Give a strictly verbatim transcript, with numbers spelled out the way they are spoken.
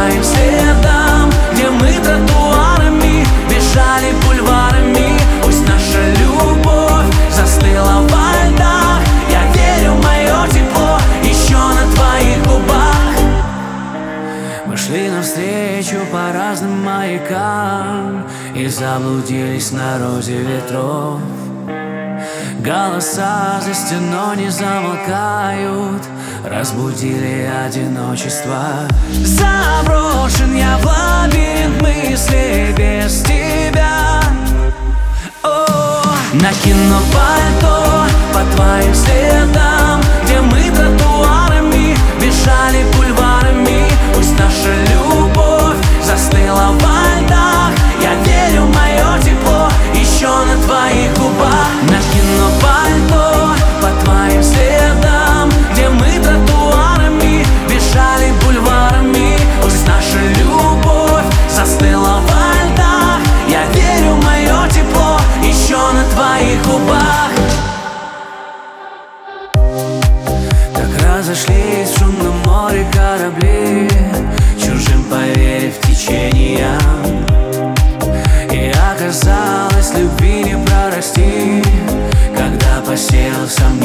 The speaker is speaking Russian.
твоим следам, где мы тротуарами бежали бульварами. Пусть наша любовь застыла во льдах, я верю, мое тепло еще на твоих губах. Мы шли навстречу по разным маякам и заблудились на розе ветров. Голоса за стеной не замолкают, разбудили одиночество. Заброшен я в лабиринт мыслей без тебя. О, накину пальто по твоим следам, где мы тротуарами бежали бульварами. Пусть наша любовь застыла во льдах, я верю, мое тепло еще на твоих губах. Накину пальто по твоим следам, где мы тротуарами бежали бульварами. Пусть наша любовь застыла во льдах, я верю, мое тепло еще на твоих губах. Так разошлись в шумном море корабли, чужим поверив течениям. И оказалось, любви не прорасти, когда посеял сам